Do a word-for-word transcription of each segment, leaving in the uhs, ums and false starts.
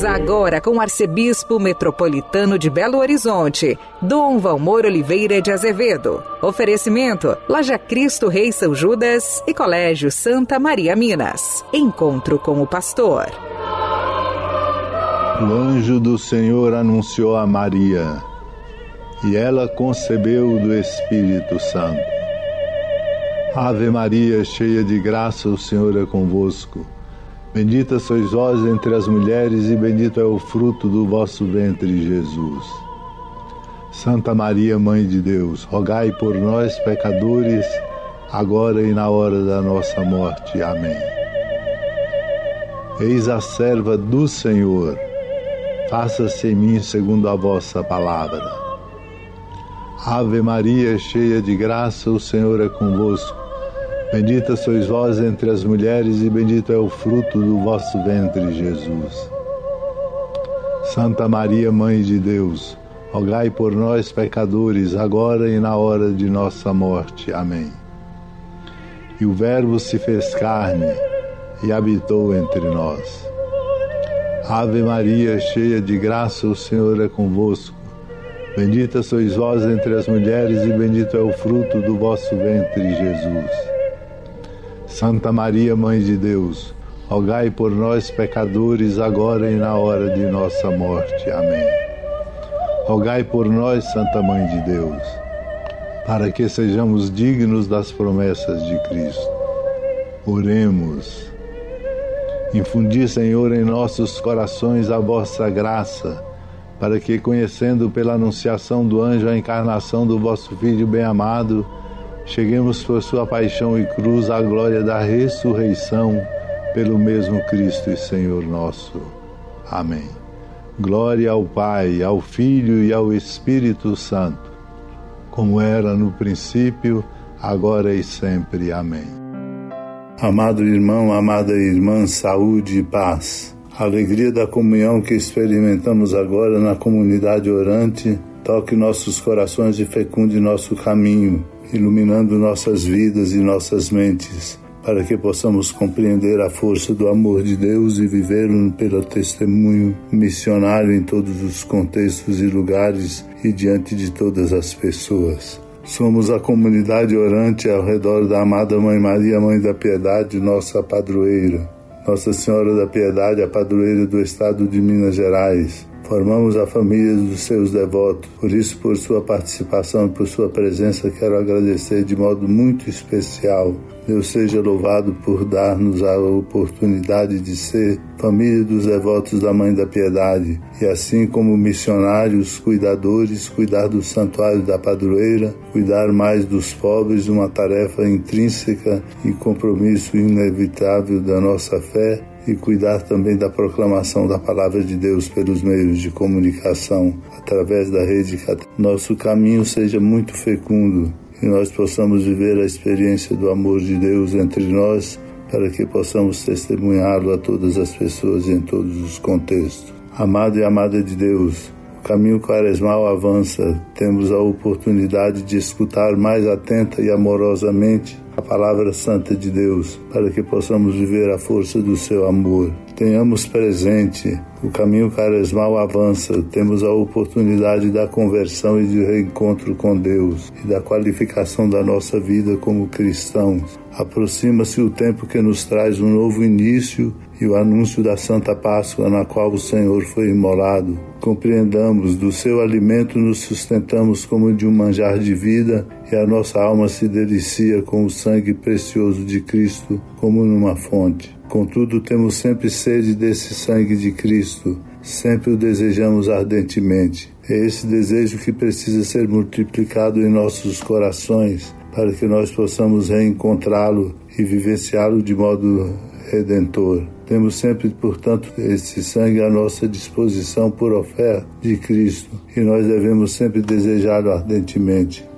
agora com o arcebispo metropolitano de Belo Horizonte, Dom Valmor Oliveira de Azevedo. Oferecimento: Loja Cristo Rei São Judas e Colégio Santa Maria Minas. Encontro com o pastor. O anjo do Senhor anunciou a Maria, e ela concebeu do Espírito Santo. Ave Maria, cheia de graça, o Senhor é convosco. Bendita sois vós entre as mulheres, e bendito é o fruto do vosso ventre, Jesus. Santa Maria, Mãe de Deus, rogai por nós, pecadores, agora e na hora da nossa morte. Amém. Eis a serva do Senhor, faça-se em mim segundo a vossa palavra. Ave Maria, cheia de graça, o Senhor é convosco. Bendita sois vós entre as mulheres, e bendito é o fruto do vosso ventre, Jesus. Santa Maria, Mãe de Deus, rogai por nós, pecadores, agora e na hora de nossa morte. Amém. E o Verbo se fez carne e habitou entre nós. Ave Maria, cheia de graça, o Senhor é convosco. Bendita sois vós entre as mulheres, e bendito é o fruto do vosso ventre, Jesus. Santa Maria, Mãe de Deus, rogai por nós, pecadores, agora e na hora de nossa morte. Amém. Rogai por nós, Santa Mãe de Deus, para que sejamos dignos das promessas de Cristo. Oremos. Infundi, Senhor, em nossos corações a vossa graça, para que, conhecendo pela anunciação do anjo a encarnação do vosso Filho bem-amado, cheguemos por sua paixão e cruz à glória da ressurreição, pelo mesmo Cristo e Senhor nosso. Amém. Glória ao Pai, ao Filho e ao Espírito Santo, como era no princípio, agora e sempre. Amém. Amado irmão, amada irmã, saúde e paz. A alegria da comunhão que experimentamos agora na comunidade orante toque nossos corações e fecunde nosso caminho, iluminando nossas vidas e nossas mentes, para que possamos compreender a força do amor de Deus e viver pelo testemunho missionário em todos os contextos e lugares e diante de todas as pessoas. Somos a comunidade orante ao redor da amada Mãe Maria, Mãe da Piedade, nossa padroeira. Nossa Senhora da Piedade, a padroeira do estado de Minas Gerais. Formamos a família dos seus devotos. Por isso, por sua participação e por sua presença, quero agradecer de modo muito especial. Deus seja louvado por dar-nos a oportunidade de ser família dos devotos da Mãe da Piedade. E assim como missionários, cuidadores, cuidar do santuário da padroeira, cuidar mais dos pobres, uma tarefa intrínseca e compromisso inevitável da nossa fé, e cuidar também da proclamação da Palavra de Deus pelos meios de comunicação, através da rede católica. Nosso caminho seja muito fecundo e nós possamos viver a experiência do amor de Deus entre nós, para que possamos testemunhá-lo a todas as pessoas e em todos os contextos. Amado e amada de Deus, o caminho quaresmal avança. Temos a oportunidade de escutar mais atenta e amorosamente a palavra santa de Deus, para que possamos viver a força do seu amor. Tenhamos presente, o caminho quaresmal avança, temos a oportunidade da conversão e de reencontro com Deus e da qualificação da nossa vida como cristãos. Aproxima-se o tempo que nos traz um novo início e o anúncio da Santa Páscoa, na qual o Senhor foi imolado. Compreendamos, do seu alimento nos sustentamos como de um manjar de vida, e a nossa alma se delicia com o sangue precioso de Cristo, como numa fonte. Contudo, temos sempre sede desse sangue de Cristo, sempre o desejamos ardentemente. É esse desejo que precisa ser multiplicado em nossos corações, para que nós possamos reencontrá-lo e vivenciá-lo de modo redentor. Temos sempre, portanto, esse sangue à nossa disposição por oferta de Cristo, e nós devemos sempre desejá-lo ardentemente.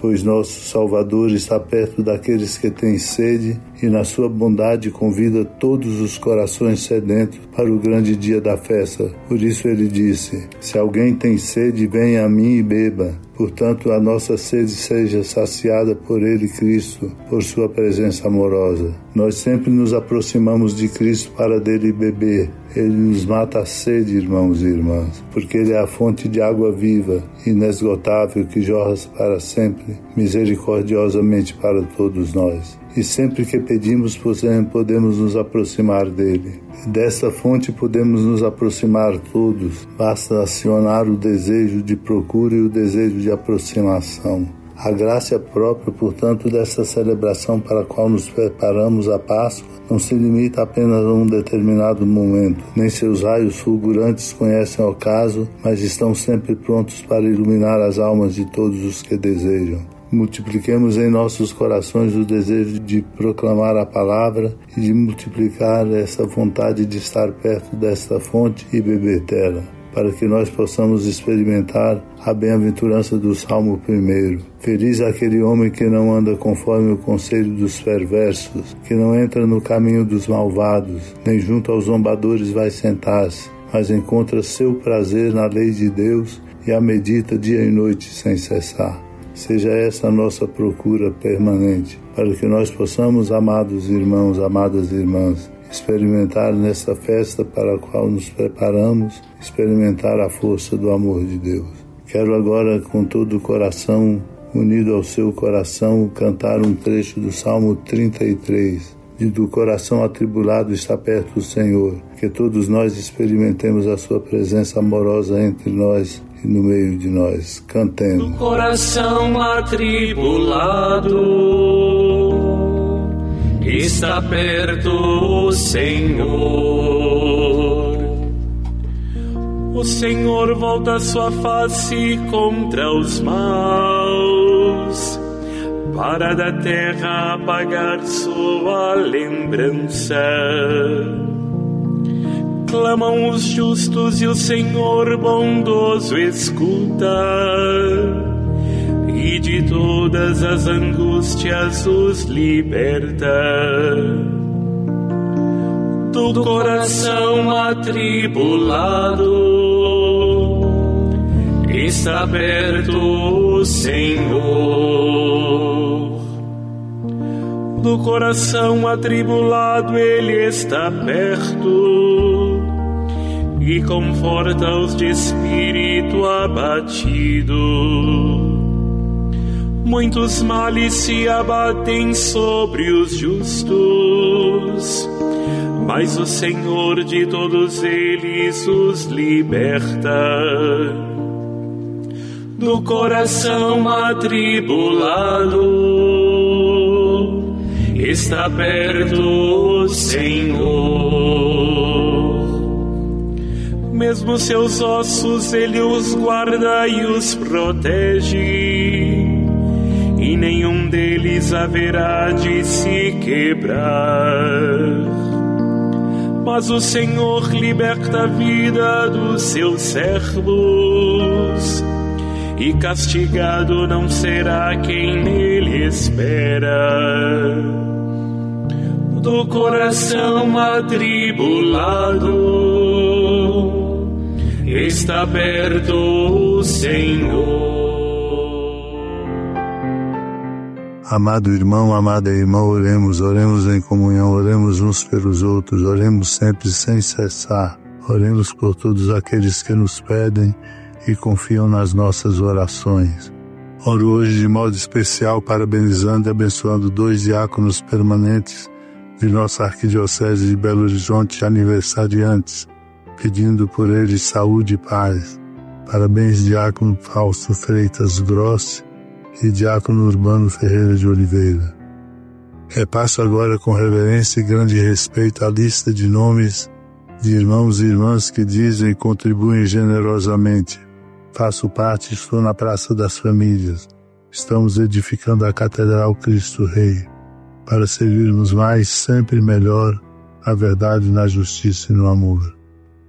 pois nosso Salvador está perto daqueles que têm sede e na sua bondade convida todos os corações sedentos para o grande dia da festa. Por isso ele disse: se alguém tem sede, venha a mim e beba. Portanto, a nossa sede seja saciada por ele, Cristo, por sua presença amorosa. Nós sempre nos aproximamos de Cristo para dele beber. Ele nos mata a sede, irmãos e irmãs, porque ele é a fonte de água viva, inesgotável, que jorra para sempre, misericordiosamente para todos nós. E sempre que pedimos, podemos nos aproximar dele. Dessa fonte podemos nos aproximar todos. Basta acionar o desejo de procura e o desejo de aproximação. A graça própria, portanto, dessa celebração para a qual nos preparamos a Páscoa não se limita apenas a um determinado momento. Nem seus raios fulgurantes conhecem o caso, mas estão sempre prontos para iluminar as almas de todos os que desejam. Multipliquemos em nossos corações o desejo de proclamar a palavra e de multiplicar essa vontade de estar perto desta fonte e beber dela, para que nós possamos experimentar a bem-aventurança do Salmo primeiro. Feliz é aquele homem que não anda conforme o conselho dos perversos, que não entra no caminho dos malvados, nem junto aos zombadores vai sentar-se, mas encontra seu prazer na lei de Deus e a medita dia e noite sem cessar. Seja essa a nossa procura permanente, para que nós possamos, amados irmãos, amadas irmãs, experimentar nesta festa para a qual nos preparamos, experimentar a força do amor de Deus. Quero agora, com todo o coração, unido ao seu coração, cantar um trecho do Salmo trinta e três. E do coração atribulado está perto o Senhor, que todos nós experimentemos a sua presença amorosa entre nós e no meio de nós. Cantemos. Do coração atribulado está perto o Senhor. O Senhor volta sua face contra os maus, para da terra apagar sua lembrança. Clamam os justos e o Senhor bondoso escuta, e de todas as angústias os liberta. Do coração atribulado está perto o Senhor. Do coração atribulado Ele está perto e conforta os de espírito abatido. Muitos males se abatem sobre os justos, mas o Senhor de todos eles os liberta. Do coração atribulado está perto o Senhor. Mesmo seus ossos Ele os guarda e os protege, e nenhum deles haverá de se quebrar. Mas o Senhor liberta a vida dos seus servos, e castigado não será quem nele espera. Do coração atribulado está perto o Senhor. Amado irmão, amada irmã, oremos, oremos em comunhão, oremos uns pelos outros, oremos sempre sem cessar, oremos por todos aqueles que nos pedem e confiam nas nossas orações. Oro hoje de modo especial parabenizando e abençoando dois diáconos permanentes de nossa Arquidiocese de Belo Horizonte aniversariantes, pedindo por eles saúde e paz. Parabéns, diácono Fausto Freitas Grossi e diácono Urbano Ferreira de Oliveira. Repasso agora com reverência e grande respeito a lista de nomes de irmãos e irmãs que dizem e contribuem generosamente. Faço parte, estou na Praça das Famílias. Estamos edificando a Catedral Cristo Rei, para servirmos mais, sempre melhor, a verdade na justiça e no amor.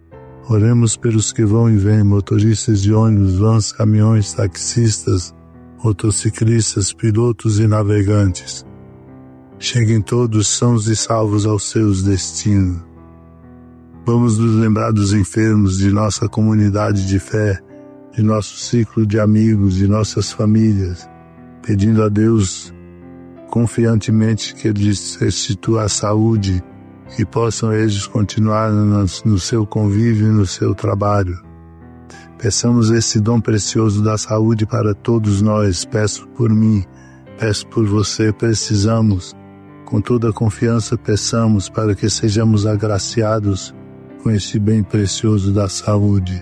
Oremos pelos que vão e vêm, motoristas de ônibus, vans, caminhões, taxistas, motociclistas, pilotos e navegantes. Cheguem todos sãos e salvos aos seus destinos. Vamos nos lembrar dos enfermos, de nossa comunidade de fé, de nosso ciclo de amigos, de nossas famílias, pedindo a Deus confiantemente que Ele lhes restitua a saúde e possam eles continuar no, no seu convívio e no seu trabalho. Peçamos esse dom precioso da saúde para todos nós. Peço por mim, peço por você, precisamos. Com toda confiança peçamos para que sejamos agraciados com esse bem precioso da saúde.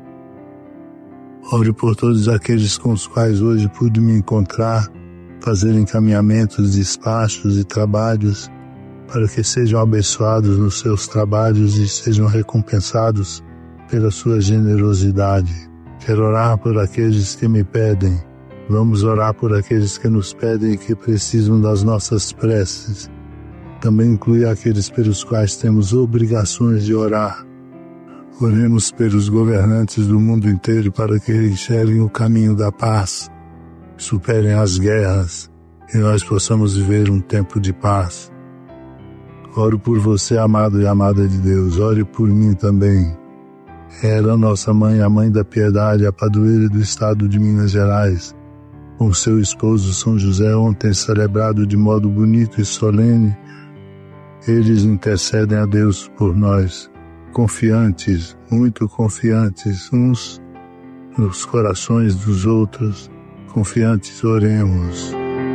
Ore por todos aqueles com os quais hoje pude me encontrar, fazer encaminhamentos, despachos e trabalhos, para que sejam abençoados nos seus trabalhos e sejam recompensados pela sua generosidade. Quero orar por aqueles que me pedem. Vamos orar por aqueles que nos pedem e que precisam das nossas preces. Também inclui aqueles pelos quais temos obrigações de orar. Oremos pelos governantes do mundo inteiro para que enxerguem o caminho da paz, superem as guerras e nós possamos viver um tempo de paz. Oro por você, amado e amada de Deus. Ore por mim também. Era nossa mãe, a mãe da piedade, a padroeira do estado de Minas Gerais, com seu esposo São José, ontem celebrado de modo bonito e solene. Eles intercedem a Deus por nós, confiantes, muito confiantes, uns nos corações dos outros. Confiantes, oremos.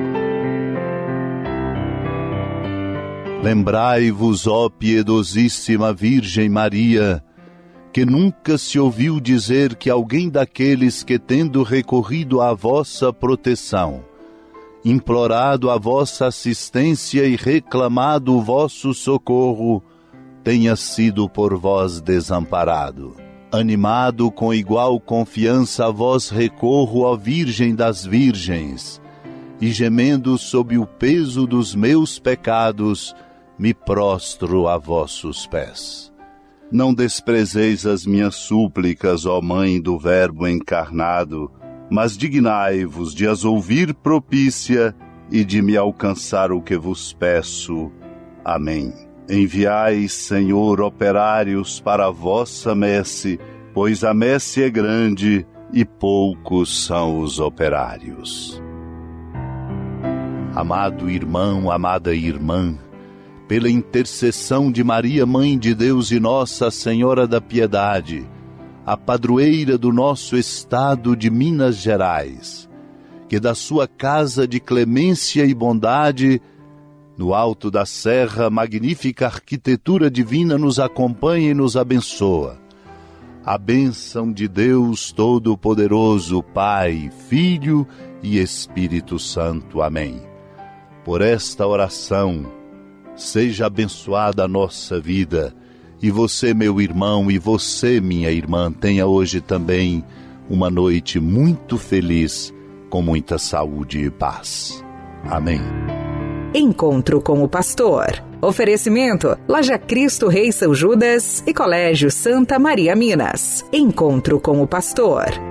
Lembrai-vos, ó piedosíssima Virgem Maria, que nunca se ouviu dizer que alguém daqueles que, tendo recorrido à vossa proteção, implorado a vossa assistência e reclamado o vosso socorro, tenha sido por vós desamparado. Animado com igual confiança a vós recorro, ó Virgem das Virgens, e gemendo sob o peso dos meus pecados, me prostro a vossos pés. Não desprezeis as minhas súplicas, ó Mãe do Verbo encarnado, mas dignai-vos de as ouvir propícia e de me alcançar o que vos peço. Amém. Enviai, Senhor, operários para a vossa messe, pois a messe é grande e poucos são os operários. Amado irmão, amada irmã, pela intercessão de Maria, Mãe de Deus e Nossa Senhora da Piedade, a padroeira do nosso estado de Minas Gerais, que da sua casa de clemência e bondade, no alto da serra, magnífica arquitetura divina nos acompanha e nos abençoa. A bênção de Deus Todo-Poderoso, Pai, Filho e Espírito Santo. Amém. Por esta oração, seja abençoada a nossa vida, e você, meu irmão, e você, minha irmã, tenha hoje também uma noite muito feliz, com muita saúde e paz. Amém. Encontro com o Pastor. Oferecimento: Loja Cristo Rei São Judas e Colégio Santa Maria Minas. Encontro com o Pastor.